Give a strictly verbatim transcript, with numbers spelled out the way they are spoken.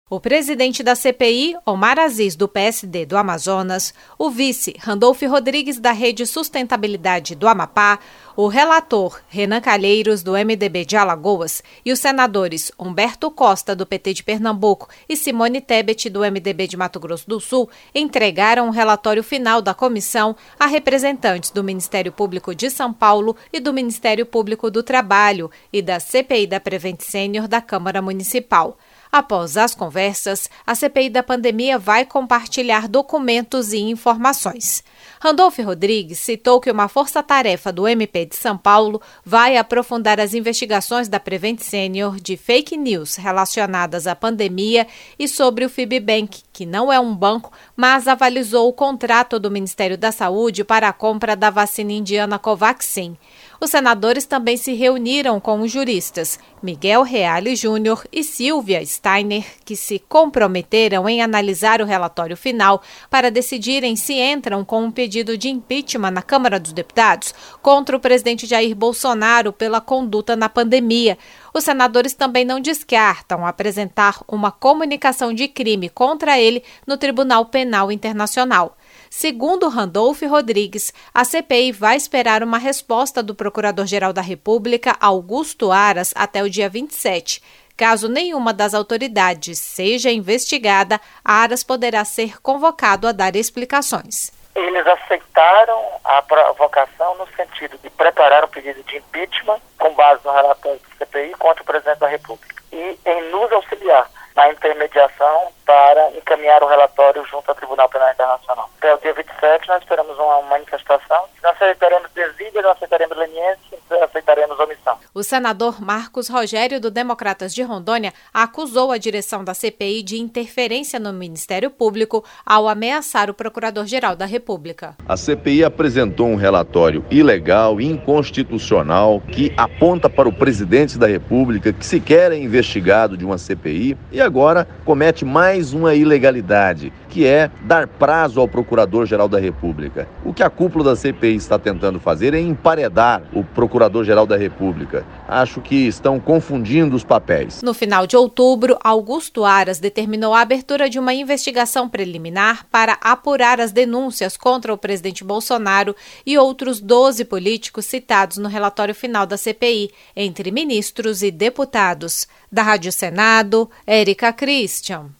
O presidente da C P I, Omar Aziz, do P S D do Amazonas, o vice, Randolfo Rodrigues, da Rede Sustentabilidade do Amapá, o relator, Renan Calheiros, do M D B de Alagoas, e os senadores Humberto Costa, do P T de Pernambuco, e Simone Tebet, do M D B de Mato Grosso do Sul, entregaram o relatório final da comissão a representantes do Ministério Público de São Paulo e do Ministério Público do Trabalho e da C P I da Prevent Senior da Câmara Municipal. Após as conversas, a C P I da pandemia vai compartilhar documentos e informações. Randolfo Rodrigues citou que uma força-tarefa do M P de São Paulo vai aprofundar as investigações da Prevent Senior de fake news relacionadas à pandemia e sobre o Fibbank, que não é um banco, mas avalizou o contrato do Ministério da Saúde para a compra da vacina indiana Covaxin. Os senadores também se reuniram com os juristas Miguel Reale Júnior e Silvia Steiner, que se comprometeram em analisar o relatório final para decidirem se entram com um pedido de impeachment na Câmara dos Deputados contra o presidente Jair Bolsonaro pela conduta na pandemia. Os senadores também não descartam apresentar uma comunicação de crime contra ele no Tribunal Penal Internacional. Segundo Randolfo Rodrigues, a C P I vai esperar uma resposta do Procurador-Geral da República, Augusto Aras, até o dia vinte e sete. Caso nenhuma das autoridades seja investigada, Aras poderá ser convocado a dar explicações. Eles aceitaram a provocação no sentido de preparar um pedido de impeachment com base no relatório do C P I contra o presidente da República e em nos auxiliar na intermediação para encaminhar o relatório junto ao Tribunal Penal Internacional. Até o dia vinte e sete nós esperamos uma manifestação. Nós aceitaremos desídia, nós aceitaremos leniência, nós aceitaremos omissão. O senador Marcos Rogério, do Democratas de Rondônia, acusou a direção da C P I de interferência no Ministério Público ao ameaçar o Procurador-Geral da República. A C P I apresentou um relatório ilegal e inconstitucional que aponta para o presidente da República, que sequer é investigado de uma C P I, e agora comete mais uma ilegalidade, que é dar prazo ao Procurador-Geral da República. O que a cúpula da C P I está tentando fazer é emparedar o Procurador-Geral da República. Acho que estão confundindo os papéis. No final de outubro, Augusto Aras determinou a abertura de uma investigação preliminar para apurar as denúncias contra o presidente Bolsonaro e outros doze políticos citados no relatório final da C P I, entre ministros e deputados. Da Rádio Senado, Érica Christian.